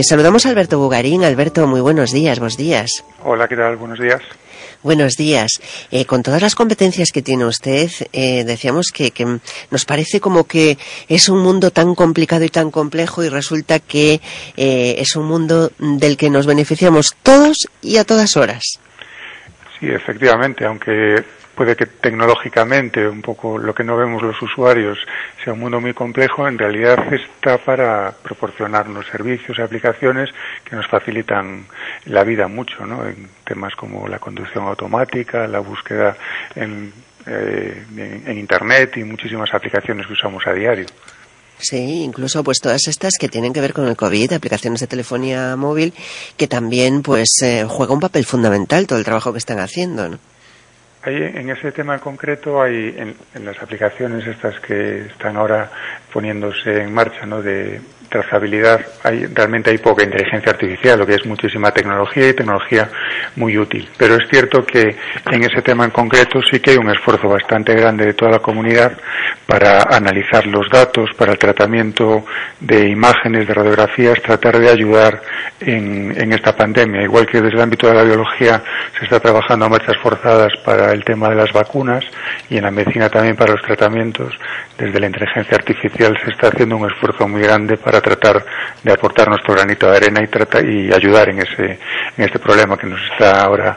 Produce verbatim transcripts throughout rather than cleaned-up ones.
Saludamos a Alberto Bugarín. Alberto, muy buenos días, buenos días. Hola, ¿qué tal? Buenos días. Buenos días. Eh, con todas las competencias que tiene usted, eh, decíamos que, que nos parece como que es un mundo tan complicado y tan complejo y resulta que eh, es un mundo del que nos beneficiamos todos y a todas horas. Sí, efectivamente, aunque puede que tecnológicamente un poco lo que no vemos los usuarios sea un mundo muy complejo, en realidad está para proporcionarnos servicios y aplicaciones que nos facilitan la vida mucho, ¿no? En temas como la conducción automática, la búsqueda en, eh, en, en Internet y muchísimas aplicaciones que usamos a diario. Sí, incluso pues todas estas que tienen que ver con el COVID, aplicaciones de telefonía móvil, que también pues eh, juega un papel fundamental todo el trabajo que están haciendo, ¿no? Hay, en ese tema en concreto, hay en, en las aplicaciones estas que están ahora poniéndose en marcha, ¿no?, de trazabilidad, hay, realmente hay poca inteligencia artificial, lo que es muchísima tecnología y tecnología muy útil. Pero es cierto que en ese tema en concreto sí que hay un esfuerzo bastante grande de toda la comunidad para analizar los datos, para el tratamiento de imágenes, de radiografías, tratar de ayudar en, en esta pandemia. Igual que desde el ámbito de la biología se está trabajando a marchas forzadas para el tema de las vacunas y en la medicina también para los tratamientos, desde la inteligencia artificial se está haciendo un esfuerzo muy grande para tratar de aportar nuestro granito de arena y tratar y ayudar en ese en este problema que nos está ahora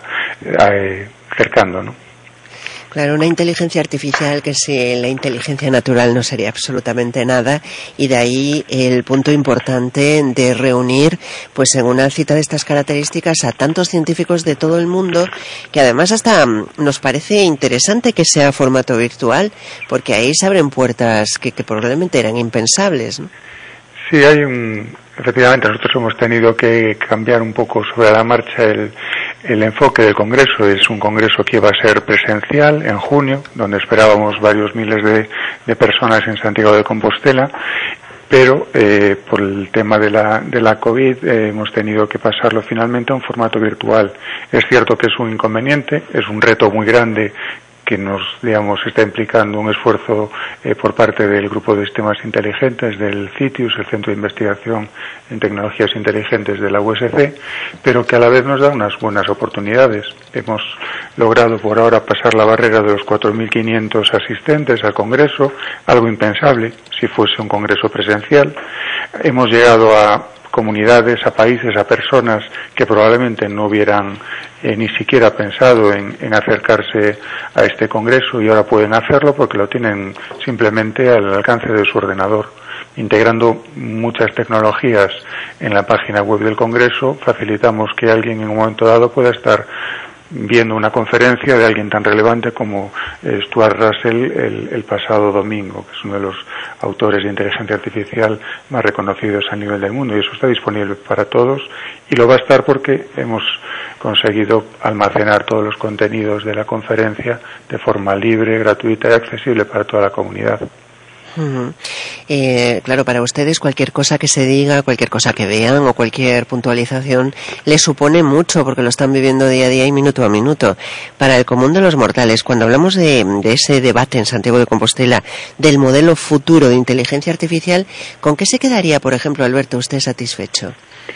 eh, cercando, ¿no? Claro, una inteligencia artificial que sin la inteligencia natural no sería absolutamente nada, y de ahí el punto importante de reunir, pues en una cita de estas características, a tantos científicos de todo el mundo, que además hasta nos parece interesante que sea formato virtual, porque ahí se abren puertas que, que probablemente eran impensables, ¿no? Sí, hay un... Efectivamente, nosotros hemos tenido que cambiar un poco sobre la marcha el, el enfoque del Congreso. Es un Congreso que iba a ser presencial en junio, donde esperábamos varios miles de, de personas en Santiago de Compostela, pero eh, por el tema de la, de la COVID eh, hemos tenido que pasarlo finalmente a un formato virtual. Es cierto que es un inconveniente, es un reto muy grande que nos, digamos, está implicando un esfuerzo eh, por parte del Grupo de Sistemas Inteligentes del CITIUS, el Centro de Investigación en Tecnologías Inteligentes de la U S C, pero que a la vez nos da unas buenas oportunidades. Hemos logrado por ahora pasar la barrera de los cuatro mil quinientos asistentes al Congreso, algo impensable si fuese un Congreso presencial. Hemos llegado a comunidades, a países, a personas que probablemente no hubieran eh, ni siquiera pensado en, en acercarse a este congreso, y ahora pueden hacerlo porque lo tienen simplemente al alcance de su ordenador. Integrando muchas tecnologías en la página web del congreso, facilitamos que alguien en un momento dado pueda estar viendo una conferencia de alguien tan relevante como Stuart Russell el, el pasado domingo, que es uno de los autores de inteligencia artificial más reconocidos a nivel del mundo, y eso está disponible para todos, y lo va a estar porque hemos conseguido almacenar todos los contenidos de la conferencia de forma libre, gratuita y accesible para toda la comunidad. Uh-huh. Eh, claro, para ustedes cualquier cosa que se diga, cualquier cosa que vean o cualquier puntualización les supone mucho, porque lo están viviendo día a día y minuto a minuto. Para el común de los mortales, cuando hablamos de, de ese debate en Santiago de Compostela del modelo futuro de inteligencia artificial, ¿con qué se quedaría, por ejemplo, Alberto, usted satisfecho?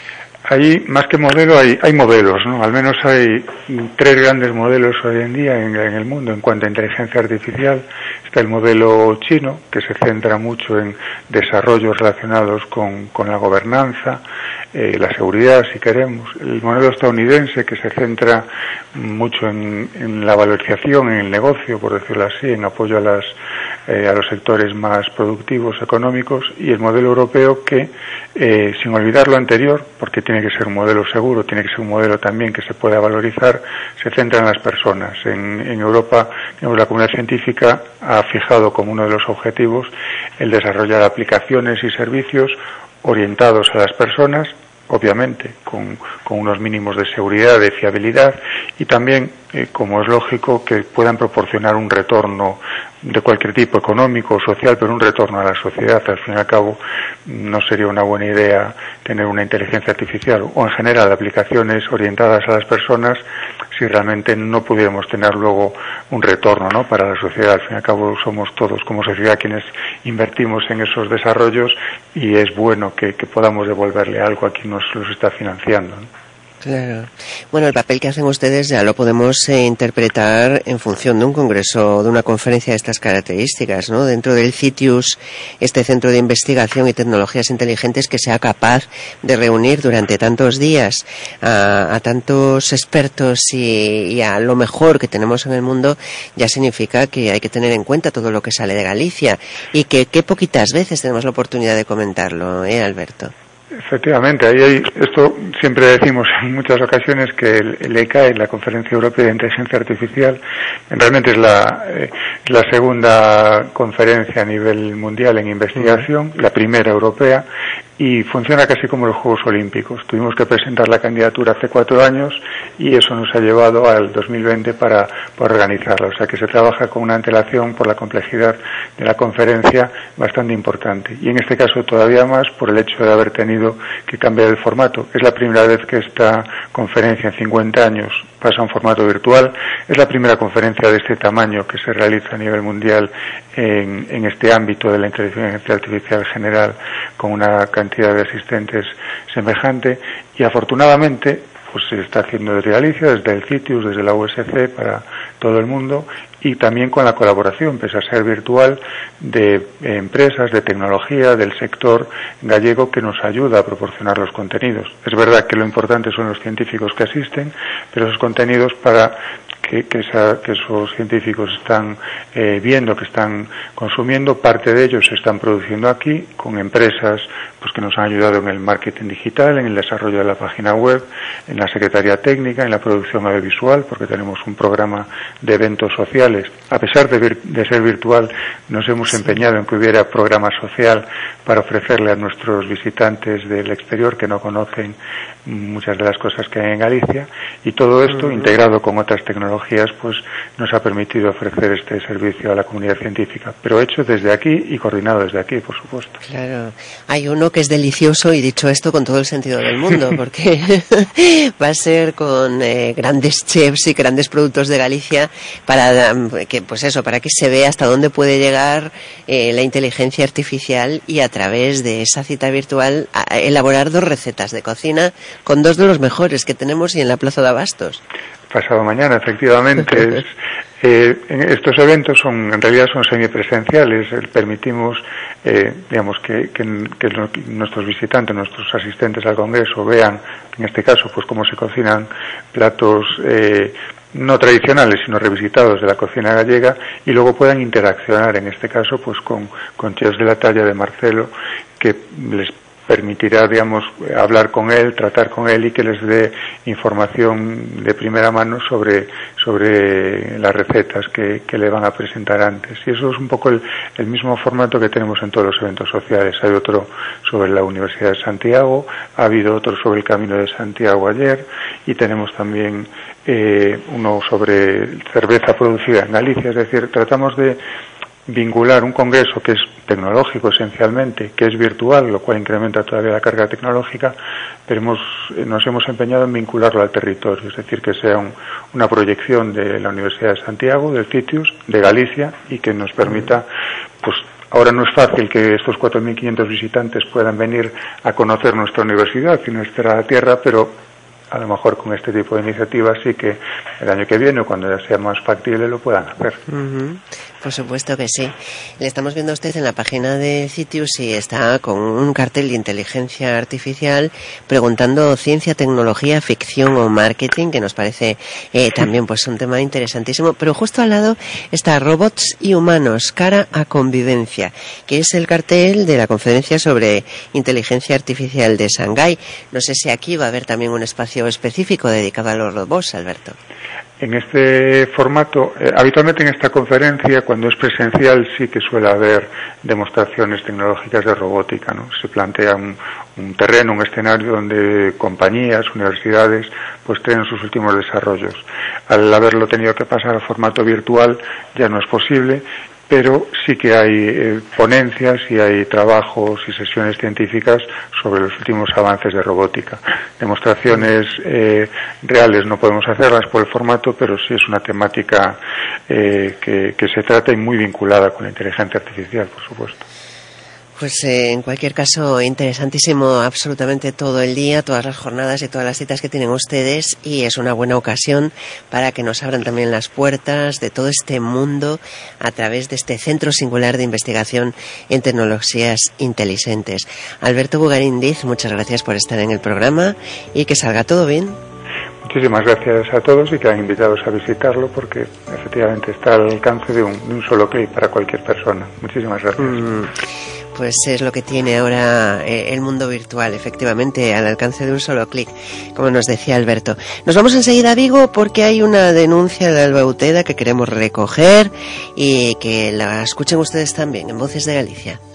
Hay, más que modelo, hay, hay modelos, ¿no? Al menos hay tres grandes modelos hoy en día en, en el mundo en cuanto a inteligencia artificial. Está el modelo chino, que se centra mucho en desarrollos relacionados con, con la gobernanza, eh, la seguridad, si queremos. El modelo estadounidense, que se centra mucho en, en la valorización, en el negocio, por decirlo así, en apoyo a las eh, a los sectores más productivos, económicos. Y el modelo europeo, que, eh, sin olvidar lo anterior, porque tiene que ser un modelo seguro, tiene que ser un modelo también que se pueda valorizar, se centra en las personas. En, en Europa, digamos, la comunidad científica ha fijado como uno de los objetivos el desarrollar aplicaciones y servicios orientados a las personas, obviamente con, con unos mínimos de seguridad, de fiabilidad, y también, eh, como es lógico, que puedan proporcionar un retorno de cualquier tipo, económico o social, pero un retorno a la sociedad. Al fin y al cabo, no sería una buena idea tener una inteligencia artificial o en general aplicaciones orientadas a las personas si realmente no pudiéramos tener luego un retorno, ¿no?, para la sociedad. Al fin y al cabo somos todos como sociedad quienes invertimos en esos desarrollos y es bueno que, que podamos devolverle algo a quien nos los está financiando, ¿no? Claro. Bueno, el papel que hacen ustedes ya lo podemos eh, interpretar en función de un congreso, de una conferencia de estas características, ¿no? Dentro del CITIUS, este centro de investigación y tecnologías inteligentes que sea capaz de reunir durante tantos días a, a tantos expertos y, y a lo mejor que tenemos en el mundo, ya significa que hay que tener en cuenta todo lo que sale de Galicia y que qué poquitas veces tenemos la oportunidad de comentarlo, ¿eh, Alberto? Efectivamente, ahí hay, esto siempre decimos en muchas ocasiones que el, el E C A I, la Conferencia Europea de Inteligencia Artificial, realmente es la, eh, la segunda conferencia a nivel mundial en investigación, la primera europea, y funciona casi como los Juegos Olímpicos. Tuvimos que presentar la candidatura hace cuatro años y eso nos ha llevado al dos mil veinte para, para organizarla. O sea que se trabaja con una antelación por la complejidad de la conferencia bastante importante. Y en este caso todavía más por el hecho de haber tenido que cambiar el formato. Es la primera vez que esta conferencia en cincuenta años pasa a un formato virtual. Es la primera conferencia de este tamaño que se realiza a nivel mundial en, en este ámbito de la inteligencia artificial general con una cantidad de asistentes semejante y afortunadamente pues se está haciendo desde Galicia, desde el CITIUS, desde la U S C para todo el mundo y también con la colaboración, pese a ser virtual, de empresas, de tecnología, del sector gallego que nos ayuda a proporcionar los contenidos. Es verdad que lo importante son los científicos que asisten, pero esos contenidos para que, que, esa, que esos científicos están eh, viendo, que están consumiendo, parte de ellos se están produciendo aquí con empresas pues que nos han ayudado en el marketing digital, en el desarrollo de la página web, en la secretaría técnica, en la producción audiovisual, porque tenemos un programa de eventos sociales. A pesar de, vir, de ser virtual, nos hemos empeñado en que hubiera programa social para ofrecerle a nuestros visitantes del exterior que no conocen muchas de las cosas que hay en Galicia, y todo esto, uh-huh. integrado con otras tecnologías, pues nos ha permitido ofrecer este servicio a la comunidad científica, pero hecho desde aquí y coordinado desde aquí, por supuesto. Claro, hay uno que es delicioso, y dicho esto con todo el sentido del mundo, porque va a ser con eh, grandes chefs y grandes productos de Galicia para que, pues eso, para que se vea hasta dónde puede llegar eh, la inteligencia artificial y a través de esa cita virtual a elaborar dos recetas de cocina con dos de los mejores que tenemos y en la Plaza de Abastos. Pasado mañana, efectivamente. es, eh, estos eventos son, en realidad son semipresenciales. Eh, permitimos, eh, digamos, que, que, que nuestros visitantes, nuestros asistentes al Congreso vean, en este caso, pues cómo se cocinan platos eh, no tradicionales, sino revisitados de la cocina gallega, y luego puedan interaccionar, en este caso, pues con, con chefs de la talla de Marcelo, que les permitirá, digamos, hablar con él, tratar con él y que les dé información de primera mano sobre sobre las recetas que, que le van a presentar antes. Y eso es un poco el, el mismo formato que tenemos en todos los eventos sociales. Hay otro sobre la Universidad de Santiago, ha habido otro sobre el Camino de Santiago ayer, y tenemos también eh, uno sobre cerveza producida en Galicia. Es decir, tratamos de vincular un congreso que es tecnológico esencialmente, que es virtual, lo cual incrementa todavía la carga tecnológica, pero hemos, nos hemos empeñado en vincularlo al territorio, es decir, que sea un, una proyección de la Universidad de Santiago, del CITIUS, de Galicia, y que nos permita, pues ahora no es fácil que estos cuatro mil quinientos visitantes puedan venir a conocer nuestra universidad y nuestra tierra, pero a lo mejor con este tipo de iniciativas sí que el año que viene o cuando ya sea más factible lo puedan hacer. Uh-huh. Por supuesto que sí. Le estamos viendo a usted en la página de CITIUS y está con un cartel de inteligencia artificial preguntando ciencia, tecnología, ficción o marketing, que nos parece eh, también pues un tema interesantísimo. Pero justo al lado está robots y humanos, cara a convivencia, que es el cartel de la conferencia sobre inteligencia artificial de Shanghái. No sé si aquí va a haber también un espacio específico dedicado a los robots, Alberto. En este formato, eh, habitualmente en esta conferencia, cuando es presencial, sí que suele haber demostraciones tecnológicas de robótica, ¿no? Se plantea un, un terreno, un escenario donde compañías, universidades, pues tienen sus últimos desarrollos. Al haberlo tenido que pasar a formato virtual, ya no es posible. pero sí que hay eh, ponencias y hay trabajos y sesiones científicas sobre los últimos avances de robótica. Demostraciones eh, reales no podemos hacerlas por el formato, pero sí es una temática eh, que, que se trata y muy vinculada con la inteligencia artificial, por supuesto. Pues eh, en cualquier caso, interesantísimo absolutamente todo el día, todas las jornadas y todas las citas que tienen ustedes, y es una buena ocasión para que nos abran también las puertas de todo este mundo a través de este Centro Singular de Investigación en Tecnologías Inteligentes. Alberto Bugarín-Diz, muchas gracias por estar en el programa y que salga todo bien. Muchísimas gracias a todos y quedan invitados a visitarlo porque efectivamente está al alcance de un, de un solo clic para cualquier persona. Muchísimas gracias. Mm. Pues es lo que tiene ahora eh, el mundo virtual, efectivamente, al alcance de un solo clic, como nos decía Alberto. Nos vamos enseguida a Vigo porque hay una denuncia de Alba Uteda que queremos recoger y que la escuchen ustedes también en Voces de Galicia.